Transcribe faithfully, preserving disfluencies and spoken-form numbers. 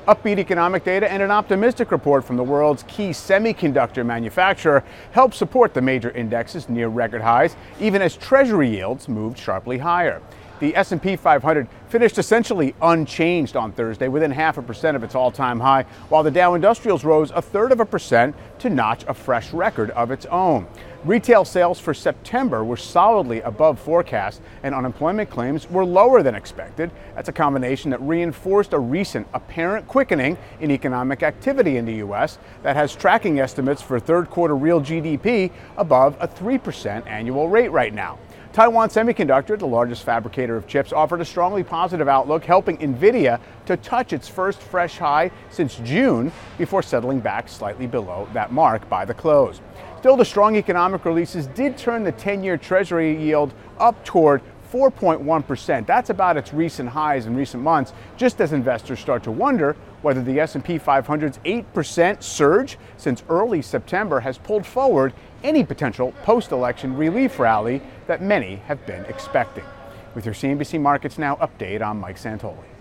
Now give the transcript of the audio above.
Upbeat economic data and an optimistic report from the world's key semiconductor manufacturer helped support the major indexes near record highs, even as Treasury yields moved sharply higher. The S and P five hundred finished essentially unchanged on Thursday, within half a percent of its all-time high, while the Dow Industrials rose a third of a percent to notch a fresh record of its own. Retail sales for September were solidly above forecast, and unemployment claims were lower than expected. That's a combination that reinforced a recent apparent quickening in economic activity in the U S that has tracking estimates for third quarter real G D P above a three percent annual rate right now. Taiwan Semiconductor, the largest fabricator of chips, offered a strongly positive outlook, helping Nvidia to touch its first fresh high since June before settling back slightly below that mark by the close. Still, the strong economic releases did turn the ten-year Treasury yield up toward four point one percent. That's about its recent highs in recent months, just as investors start to wonder whether the S and P five hundred's eight percent surge since early September has pulled forward any potential post-election relief rally that many have been expecting. With your C N B C Markets Now update, I'm Mike Santoli.